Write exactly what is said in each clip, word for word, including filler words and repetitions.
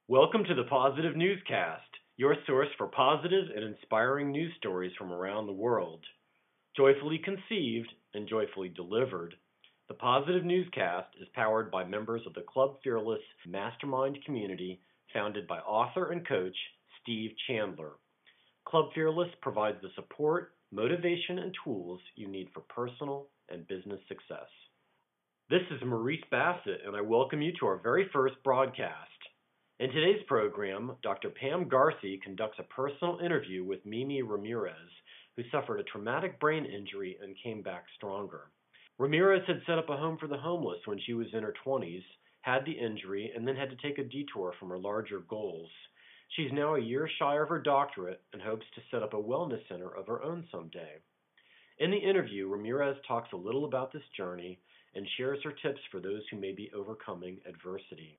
Welcome to the Positive Newscast, your source for positive and inspiring news stories from around the world. Joyfully conceived and joyfully delivered, the Positive Newscast is powered by members of the Club Fearless Mastermind community founded by author and coach Steve Chandler. Club Fearless provides the support, motivation, and tools you need for personal and business success. This is Maurice Bassett, and I welcome you to our very first broadcast. In today's program, Doctor Pam Garcia conducts a personal interview with Mimi Ramirez, who suffered a traumatic brain injury and came back stronger. Ramirez had set up a home for the homeless when she was in her twenties, had the injury, and then had to take a detour from her larger goals. She's now a year shy of her doctorate and hopes to set up a wellness center of her own someday. In the interview, Ramirez talks a little about this journey and shares her tips for those who may be overcoming adversity.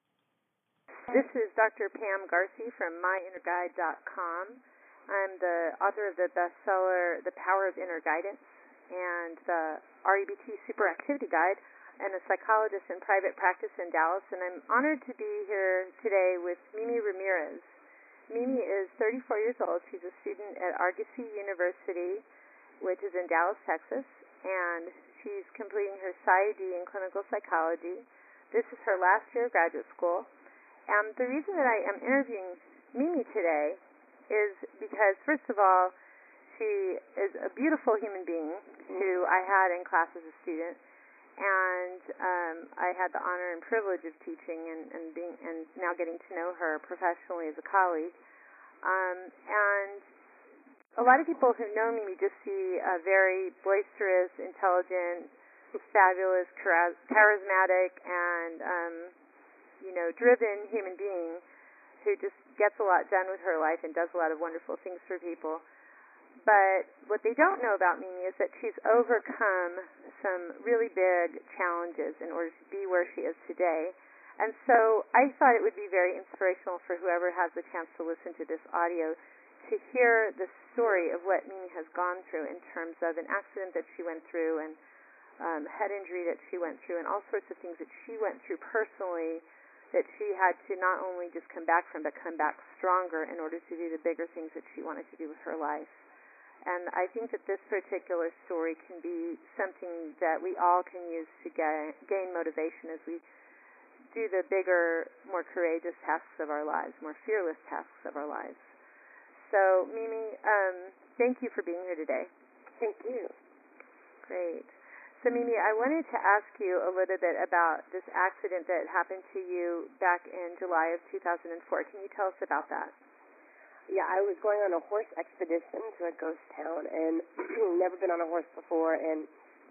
This is Doctor Pam Garcia from my inner guide dot com. I'm the author of the bestseller The Power of Inner Guidance and the R E B T Super Activity Guide, and a psychologist in private practice in Dallas, and I'm honored to be here today with Mimi Ramirez. Mimi is thirty-four years old. She's a student at Argosy University, which is in Dallas, Texas, and she's completing her PsyD in clinical psychology. This is her last year of graduate school. Um, the reason that I am interviewing Mimi today is because, first of all, she is a beautiful human being who I had in class as a student, and um, I had the honor and privilege of teaching and, and being and now getting to know her professionally as a colleague. Um, and a lot of people who know Mimi just see a very boisterous, intelligent, fabulous, charismatic, and um, you know, driven human being who just gets a lot done with her life and does a lot of wonderful things for people. But what they don't know about Mimi is that she's overcome some really big challenges in order to be where she is today. And so I thought it would be very inspirational for whoever has the chance to listen to this audio to hear the story of what Mimi has gone through in terms of an accident that she went through and um, head injury that she went through and all sorts of things that she went through personally that she had to not only just come back from, but come back stronger in order to do the bigger things that she wanted to do with her life. And I think that this particular story can be something that we all can use to gain, gain motivation as we do the bigger, more courageous tasks of our lives, more fearless tasks of our lives. So, Mimi, um, thank you for being here today. Thank you. Great. So, Mimi, I wanted to ask you a little bit about this accident that happened to you back in July of two thousand four. Can you tell us about that? Yeah, I was going on a horse expedition to a ghost town, and never been on a horse before, and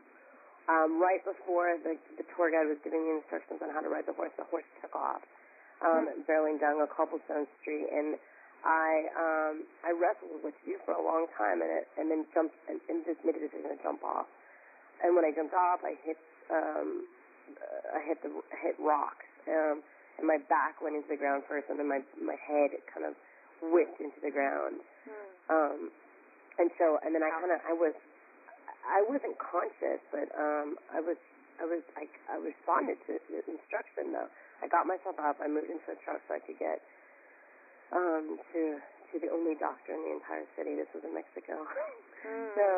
um, right before the, the tour guide was giving me instructions on how to ride the horse, the horse took off, um, mm-hmm. barreling down a cobblestone street, and I um, I wrestled with you for a long time, and it, and then jumped, and, and just made a decision to jump off. And when I jumped off, I hit um, I hit the I hit rocks, um, and my back went into the ground first, and then my my head kind of whipped into the ground. Mm. Um, and so, and then I kind of I was I wasn't conscious, but um, I was I was I, I responded to the instruction though. I got myself up. I moved into a truck so I could get um, to to the only doctor in the entire city. This was in Mexico. Mm. So.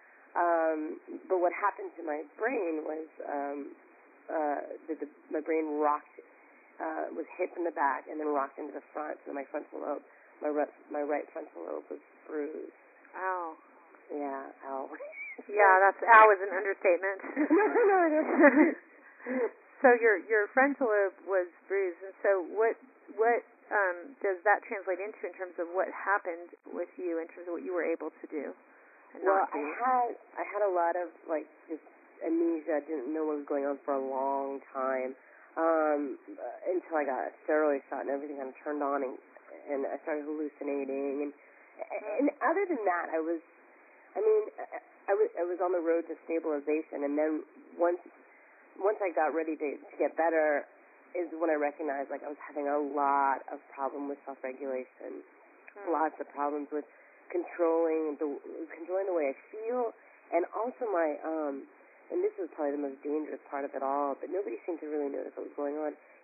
Um, but what happened to my brain was um, uh, the, the, my brain rocked, uh, was hit from the back and then rocked into the front. So my frontal lobe, my right, my right frontal lobe was bruised. Ow. Yeah, ow. Yeah, that's ow is an understatement. no, no, no. So your your frontal lobe was bruised, and so what what um, does that translate into in terms of what happened with you in terms of what you were able to do? Well, I had I had a lot of like just amnesia. I didn't know what was going on for a long time um, until I got a steroid shot and everything kind of turned on, and and I started hallucinating. And and other than that, I was, I mean, I was I was on the road to stabilization. And then once once I got ready to to get better, is when I recognized like I was having a lot of problem with self-regulation, hmm. lots of problems with controlling the controlling the way I feel, and also my um and this was probably the most dangerous part of it all, but nobody seemed to really notice what was going on,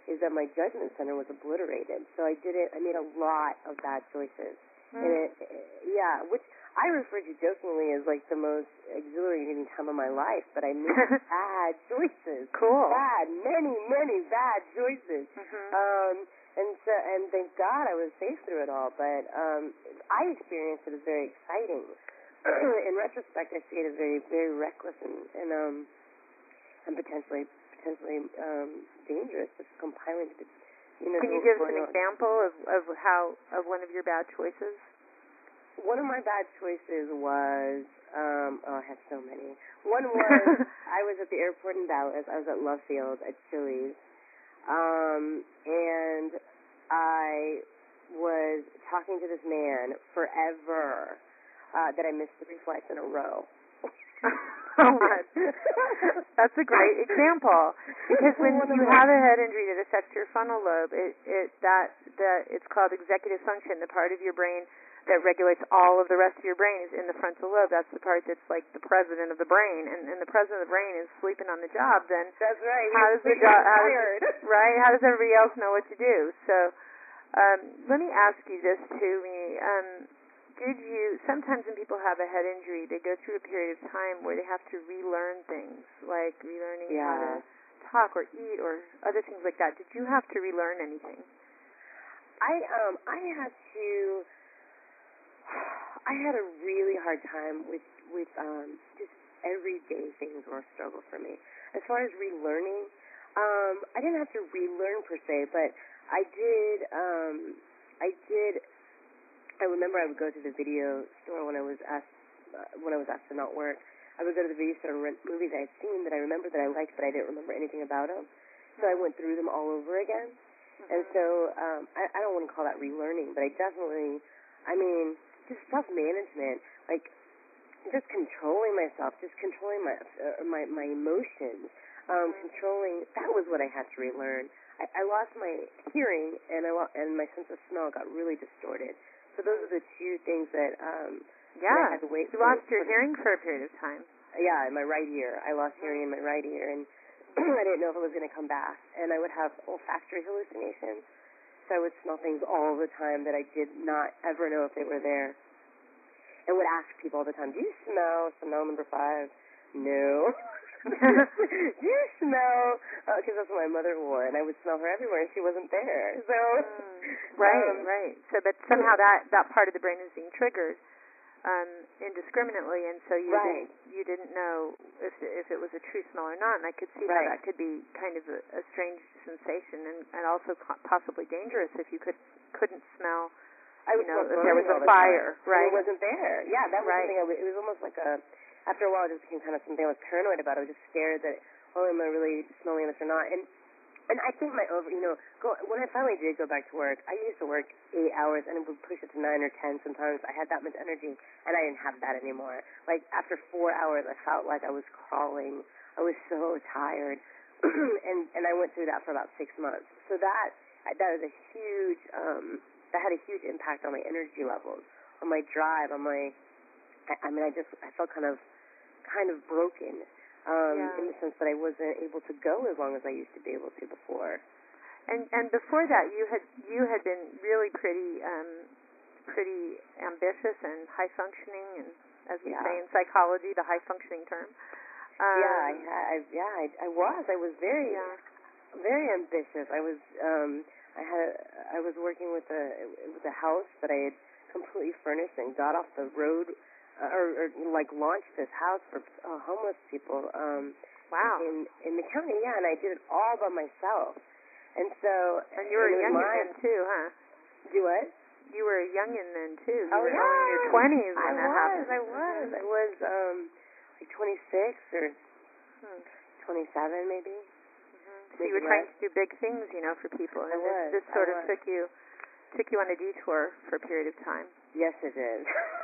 is that my judgment center was obliterated. So I did it. I made a lot of bad choices, mm. and it, yeah, which I refer to jokingly as like the most exhilarating time of my life. But I made bad choices. Cool. Bad, many, many bad choices. Mm-hmm. Um, and so, and thank God I was safe through it all. But um, I experienced it as very exciting. In retrospect, I see it as very, very reckless and, and um, and potentially, potentially um, dangerous. Just compiling to, you know. Can you give us an example of, of how of one of your bad choices? One of my bad choices was, um, oh, I had so many. One was I was at the airport in Dallas. I was at Love Field at Chili's, um, and I was talking to this man forever. Uh, that I missed three flights in a row. Oh my! That's a great example, because when you have a head injury that affects your frontal lobe, it it that that it's called executive function. The part of your brain that regulates all of the rest of your brain is in the frontal lobe. That's the part that's like the president of the brain, and, and the president of the brain is sleeping on the job. Then that's right. How does the job? How does, right? How does everybody else know what to do? So, um, let me ask you this too, me. Um, Did you, sometimes when people have a head injury, they go through a period of time where they have to relearn things, like relearning yeah. how to talk or eat or other things like that. Did you have to relearn anything? I, um, I had to, I had a really hard time with, with, um, just everyday things were a struggle for me. As far as relearning, um, I didn't have to relearn per se, but I did, um, I did, I remember I would go to the video store when I was asked uh, when I was asked to not work. I would go to the video store and rent movies I had seen that I remembered that I liked, but I didn't remember anything about them. So I went through them all over again. Mm-hmm. And so um, I, I don't want to call that relearning, but I definitely, I mean, just self-management, like just controlling myself, just controlling my uh, my my emotions, um, mm-hmm. controlling. That was what I had to relearn. I, I lost my hearing, and I lo- and my sense of smell got really distorted. So those are the two things that um yeah. that I had to wait you for. lost your hearing for a period of time. Yeah, in my right ear. I lost hearing in my right ear, and I didn't know if it was going to come back. And I would have olfactory hallucinations, so I would smell things all the time that I did not ever know if they were there. And would ask people all the time, "Do you smell Chanel number five?" No. Do you smell? Because uh, that's what my mother wore, and I would smell her everywhere, and she wasn't there. So, mm, right, um, right. So, but somehow that that part of the brain is being triggered um, indiscriminately, and so you right. didn't you didn't know if if it was a true smell or not. And I could see right. how that could be kind of a, a strange sensation, and, and also possibly dangerous if you could couldn't smell. I you know, if there was a the fire, time, right? It wasn't there. Yeah, that was right. something. I w- it was almost like a. After a while, it just became kind of something I was paranoid about. I was just scared that, oh, am I really smelling this or not? And and I think my over, you know, go, when I finally did go back to work, I used to work eight hours and it would push it to nine or ten sometimes. I had that much energy, and I didn't have that anymore. Like, after four hours, I felt like I was crawling. I was so tired. and and I went through that for about six months. So that that was a huge, um, that had a huge impact on my energy levels, on my drive, on my, I, I mean, I just, I felt kind of, kind of broken, um, yeah. in the sense that I wasn't able to go as long as I used to be able to before. And and before that, you had you had been really pretty um, pretty ambitious and high functioning, and as we yeah. say in psychology, the high functioning term. Um, yeah, I, I yeah, I, I was. I was very, yeah. very ambitious. I was, um, I had, I was working with a with a house that I had completely furnished and got off the road. Uh, or, or like launched this house for uh, homeless people. Um, wow. In in the county, yeah, and I did it all by myself. And so. And you were and a youngin' my, then too, huh? Do what? You were a youngin' then too. You oh were yeah. only in your twenties when I that was, happened. I was. I was. Um, like twenty-six or hmm. twenty-seven maybe. Mm-hmm. So you were trying to do big things, you know, for people, and I was. this, this sort I of was. took you took you on a detour for a period of time. Yes, it did.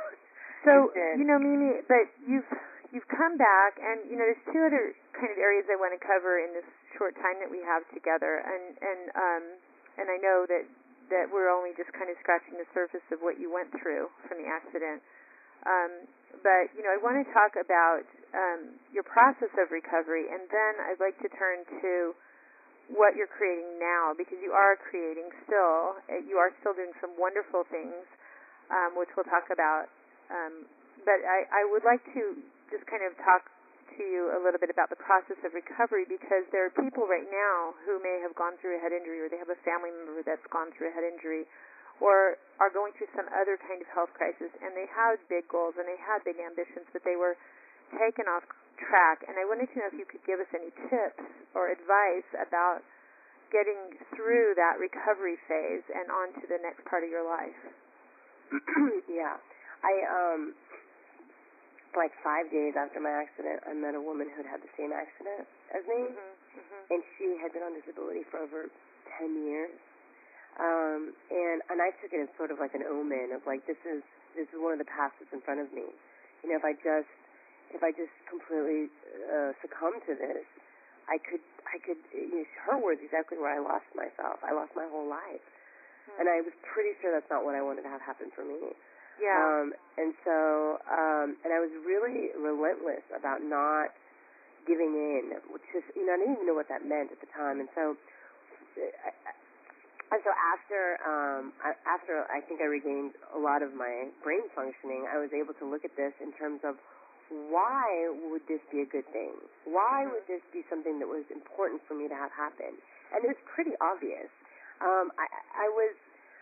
So, you know, Mimi, but you've you've come back, and, you know, there's two other kind of areas I want to cover in this short time that we have together, and and um, and I know that, that we're only just kind of scratching the surface of what you went through from the accident. Um, but, you know, I want to talk about um, your process of recovery, and then I'd like to turn to what you're creating now, because you are creating still. You are still doing some wonderful things, um, which we'll talk about. Um, but I, I would like to just kind of talk to you a little bit about the process of recovery, because there are people right now who may have gone through a head injury, or they have a family member that's gone through a head injury, or are going through some other kind of health crisis, and they had big goals and they had big ambitions, but they were taken off track. And I wanted to know if you could give us any tips or advice about getting through that recovery phase and on to the next part of your life. Yeah. I, um, like five days after my accident, I met a woman who had had the same accident as me, Mm-hmm, mm-hmm. and she had been on disability for over ten years. Um, and, and I took it as sort of like an omen of like, this is, this is one of the paths that's in front of me. You know, if I just, if I just completely, uh, succumb to this, I could, I could, you know, her words, exactly where I lost myself. I lost my whole life. Mm-hmm. And I was pretty sure that's not what I wanted to have happen for me. Yeah. Um, and so, um, and I was really relentless about not giving in, which is, you know, I didn't even know what that meant at the time. And so, I, And so after, um, I, after I think I regained a lot of my brain functioning, I was able to look at this in terms of why would this be a good thing? Why would this be something that was important for me to have happen? And it was pretty obvious. Um, I, I was,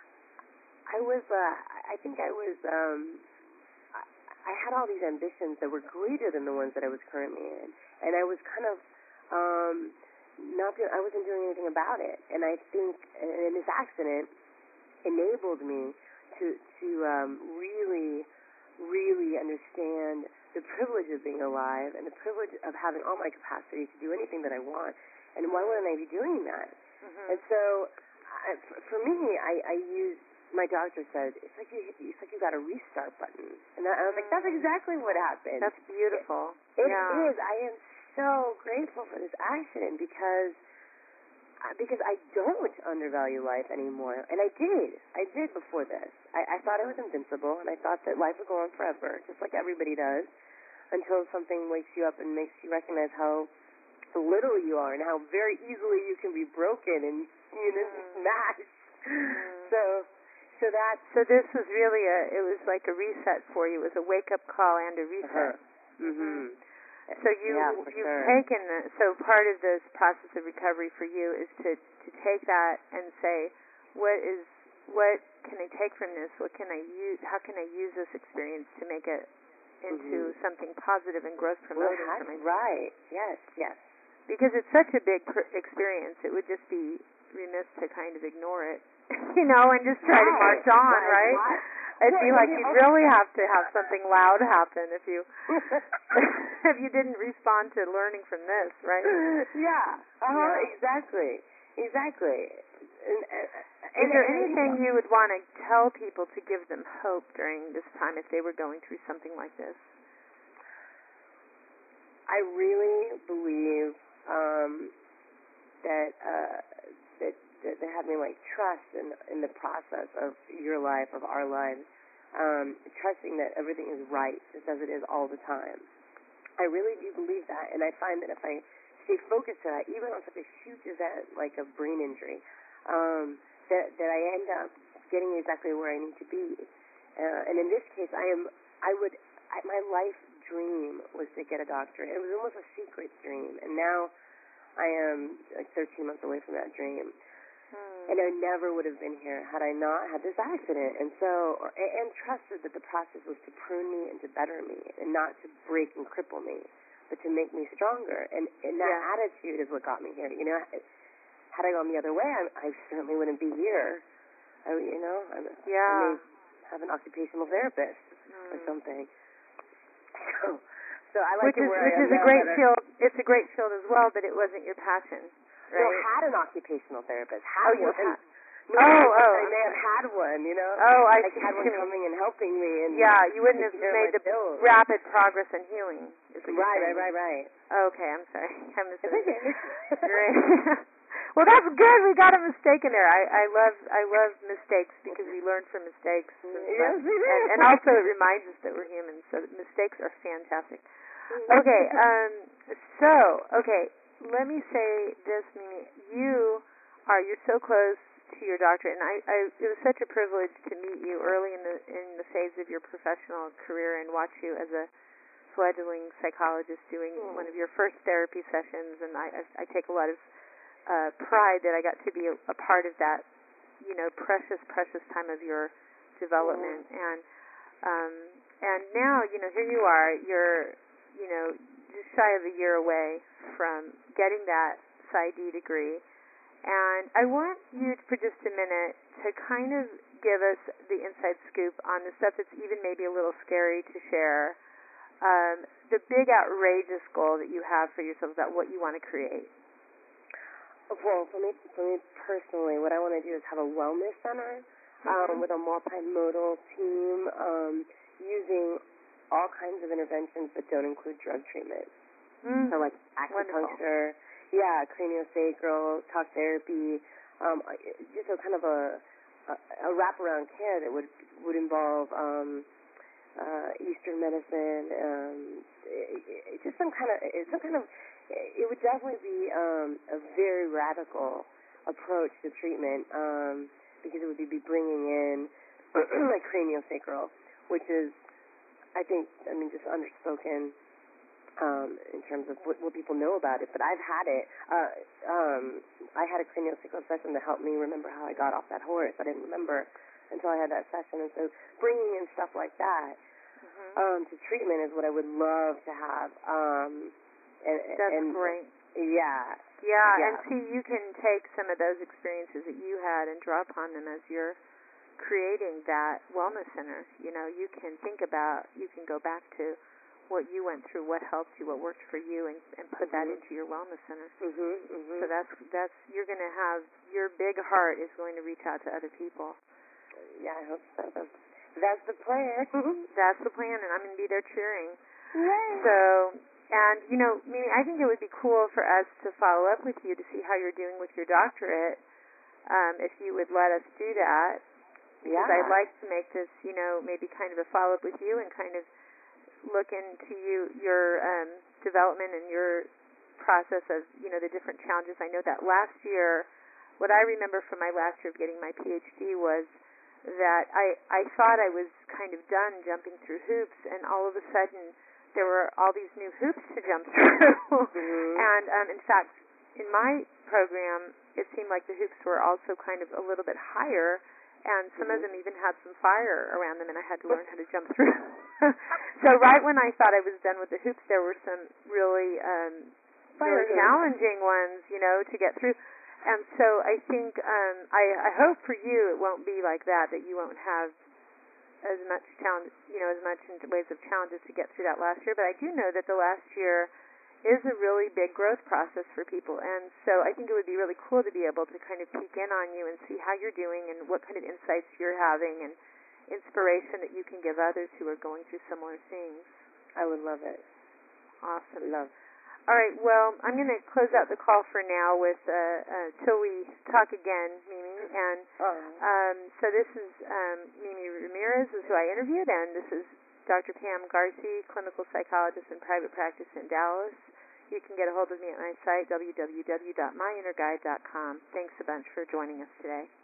I was, uh, I think I was, um, I, I had all these ambitions that were greater than the ones that I was currently in, and I was kind of, um, Not doing, I wasn't doing anything about it, and I think, and this accident enabled me to to um, really, really understand the privilege of being alive and the privilege of having all my capacity to do anything that I want. And why wouldn't I be doing that? Mm-hmm. And so, I, for me, I, I use. My doctor says it's like you it's like you got a restart button, and I, I was like, that's exactly what happened. That's beautiful. It, it yeah. is. I am so grateful for this accident because because I don't undervalue life anymore, and I did. I did before this. I, I thought I was invincible, and I thought that life would go on forever, just like everybody does, until something wakes you up and makes you recognize how little you are and how very easily you can be broken and you know smashed. Mm. So. So that so this was really a it was like a reset for you. It was a wake up call and a reset. Uh-huh. Mhm. So you yeah, you've sure. taken the, so part of this process of recovery for you is to to take that and say, what is what can I take from this? What can I use? How can I use this experience to make it into mm-hmm. something positive and growth promoting well, for myself? Right. Yes. Yes. Because it's such a big pr- experience, it would just be remiss to kind of ignore it. You know, and just try right, to march on, right? right? I feel like you'd really have to have something loud happen if you if you didn't respond to learning from this, right? Yeah. Uh huh. Yeah. Exactly. Exactly. And, and, Is there anything you would want to tell people to give them hope during this time if they were going through something like this? I really believe um, that uh, that. that they had me like trust in in the process of your life, of our lives, um, trusting that everything is right just as it is all the time. I really do believe that, and I find that if I stay focused to that, even on such a huge event like a brain injury, um, that that I end up getting exactly where I need to be. Uh, and in this case, I am I would I, my life dream was to get a doctorate. It was almost a secret dream, and now I am like thirteen months away from that dream. And I never would have been here had I not had this accident. And so, or, and trusted that the process was to prune me and to better me, and not to break and cripple me, but to make me stronger. And, and that yeah. attitude is what got me here. You know, had I gone the other way, I, I certainly wouldn't be here. I, you know, I'm, yeah. I may have an occupational therapist mm. or something. So, so I like which to is, where which I am is a now great better. field. It's a great field as well, but it wasn't your passion. Right. So had an occupational therapist. Had oh, you one. had. No, oh, I, oh. I may have had one, you know. Oh, I like see. had one coming and helping me. And yeah, you wouldn't have made the bills. rapid progress in healing. Is what right, you're right, right, right. Okay, I'm sorry. I misunderstood. Okay. Great. Well, that's good. We got a mistake in there. I, I love I love mistakes because we learn from mistakes. And, yes, we do. And, and also it reminds us that we're human. So mistakes are fantastic. Okay. Um. So okay. let me say this, Mimi. You are, you're so close to your doctorate, and I, I, it was such a privilege to meet you early in the in the phase of your professional career and watch you as a fledgling psychologist doing mm. one of your first therapy sessions, and I, I, I take a lot of uh, pride that I got to be a, a part of that, you know, precious, precious time of your development. Mm. And um, and now, you know, here you are, you're, you know, just shy of a year away from getting that PsyD degree. And I want you for just a minute to kind of give us the inside scoop on the stuff that's even maybe a little scary to share, um, the big outrageous goal that you have for yourself about what you want to create. Well, for me, for me personally, what I want to do is have a wellness center um, mm-hmm. with a multimodal team um, using all kinds of interventions that don't include drug treatment. Mm. So like acupuncture, Wonderful. yeah, craniosacral, talk therapy, um, just a kind of a, a, a wraparound care that would would involve um, uh, Eastern medicine, um, it, it, just some kind of some kind of. It would definitely be um, a very radical approach to treatment um, because it would be bringing in like craniosacral, which is, I think, I mean, just underspoken um, in terms of what, what people know about it. But I've had it. Uh, um, I had a craniosacral session to help me remember how I got off that horse. I didn't remember until I had that session. And so bringing in stuff like that mm-hmm. um, to treatment is what I would love to have. Um, And, That's and, great. Yeah. Yeah, yeah, and see, you can take some of those experiences that you had and draw upon them as you're creating that wellness center. You know, you can think about, you can go back to what you went through, what helped you, what worked for you, and, and put mm-hmm. that into your wellness center. Mm-hmm, mm-hmm. So that's, that's, you're going to have, your big heart is going to reach out to other people. Yeah, I hope so. That's, that's the plan. That's the plan, and I'm going to be there cheering. Yay. So... And, you know, Mimi, I think it would be cool for us to follow up with you to see how you're doing with your doctorate, um, if you would let us do that. Because yeah. I'd like to make this, you know, maybe kind of a follow-up with you and kind of look into you, your um, development and your process of, you know, the different challenges. I know that last year, what I remember from my last year of getting my P H D was that I, I thought I was kind of done jumping through hoops, and all of a sudden there were all these new hoops to jump through. mm-hmm. And, um, in fact, in my program, it seemed like the hoops were also kind of a little bit higher, and some mm-hmm. of them even had some fire around them, and I had to learn how to jump through. So right when I thought I was done with the hoops, there were some really, um, really challenging ones, you know, to get through. And so I think, um, I, I hope for you it won't be like that, that you won't have as much challenge, you know, as much in ways of challenges to get through that last year. But I do know that the last year is a really big growth process for people, and so I think it would be really cool to be able to kind of peek in on you and see how you're doing and what kind of insights you're having and inspiration that you can give others who are going through similar things. I would love it. Awesome. Love. All right, well, I'm going to close out the call for now with uh, uh, till we talk again, Mimi. And oh. um, so this is um, Mimi Ramirez, is who I interviewed, and this is Doctor Pam Garci, clinical psychologist in private practice in Dallas. You can get a hold of me at my site, w w w dot my inner guide dot com. Thanks a bunch for joining us today.